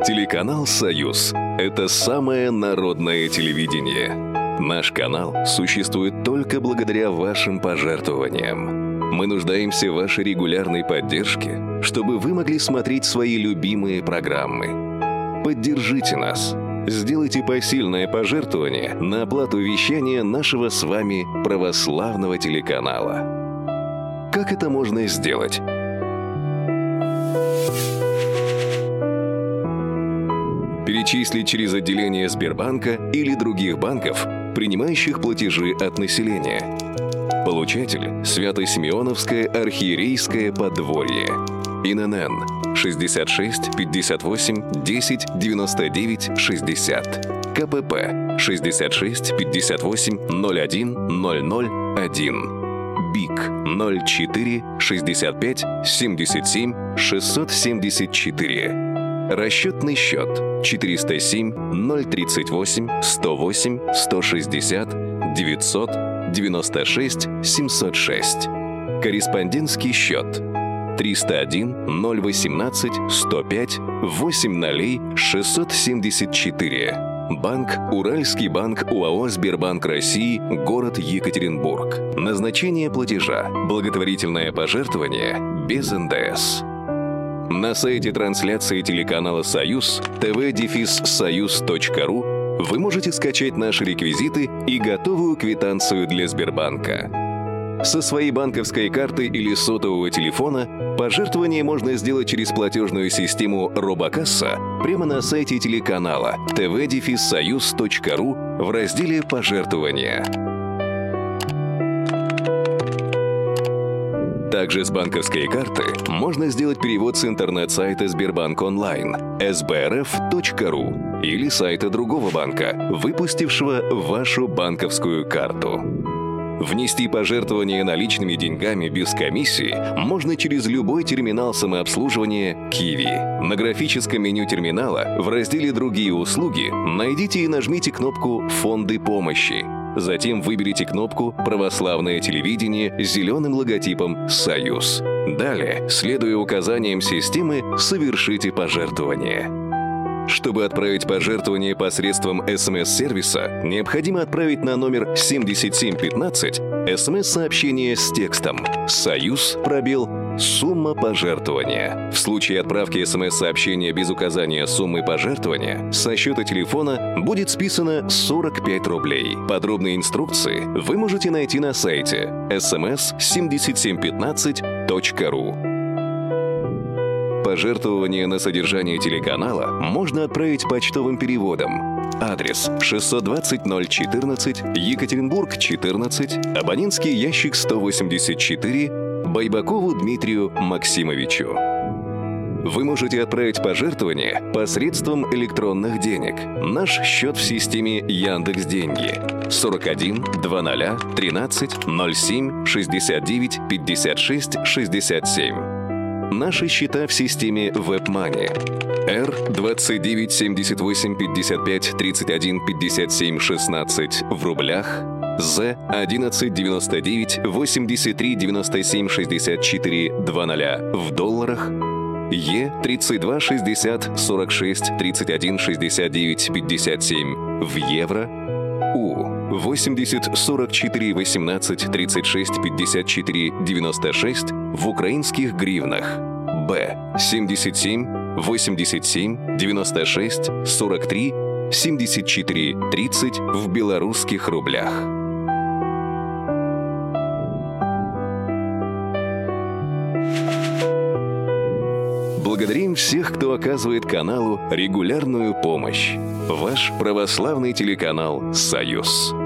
Телеканал «Союз» — это самое народное телевидение. Наш канал существует только благодаря вашим пожертвованиям. Мы нуждаемся в вашей регулярной поддержке, чтобы вы могли смотреть свои любимые программы. Поддержите нас. Сделайте посильное пожертвование на оплату вещания нашего с вами православного телеканала. Как это можно сделать? Перечислить через отделение Сбербанка или других банков, принимающих платежи от населения. Получатель – Свято-Симеоновское архиерейское подворье. ИНН 66 58 10 99 60. КПП 66 58 01 00 1. БИК 04 65 77 674. Расчетный счет 407 038 108 160 900 96 706. Корреспондентский счет 301 018 105 8 674. Банк «Уральский банк» УАО «Сбербанк России», город Екатеринбург. Назначение платежа – благотворительное пожертвование без НДС. На сайте трансляции телеканала «Союз» tv-soyuz.ru вы можете скачать наши реквизиты и готовую квитанцию для Сбербанка. Со своей банковской карты или сотового телефона пожертвование можно сделать через платежную систему «Робокасса» прямо на сайте телеканала tv-soyuz.ru в разделе «Пожертвования». Также с банковской карты можно сделать перевод с интернет-сайта Сбербанк онлайн sbrf.ru или сайта другого банка, выпустившего вашу банковскую карту. Внести пожертвование наличными деньгами без комиссии можно через любой терминал самообслуживания Kiwi. На графическом меню терминала в разделе «Другие услуги» найдите и нажмите кнопку «Фонды помощи». Затем выберите кнопку «Православное телевидение» с зеленым логотипом «Союз». Далее, следуя указаниям системы, совершите пожертвование. Чтобы отправить пожертвование посредством СМС-сервиса, необходимо отправить на номер 7715 СМС-сообщение с текстом «Союз, пробел, сумма пожертвования». В случае отправки СМС-сообщения без указания суммы пожертвования, со счета телефона будет списано 45 рублей. Подробные инструкции вы можете найти на сайте sms7715.ru. Пожертвование на содержание телеканала можно отправить почтовым переводом. Адрес 620-014, Екатеринбург, 14, абонентский ящик 184, Байбакову Дмитрию Максимовичу. Вы можете отправить пожертвование посредством электронных денег. Наш счет в системе Яндекс.Деньги 41 20 13 07 69 56 67. Наши счета в системе WebMoney. R29 78 55 31 57 16 в рублях, Z 11 99 83 97 64 20 в долларах, E 32 60 46 31 69 57 в евро, U 80 44 18 36 54 96 в украинских гривнах, B 77 87 96 43 74 30 в белорусских рублях. Благодарим всех, кто оказывает каналу регулярную помощь. Ваш православный телеканал «Союз».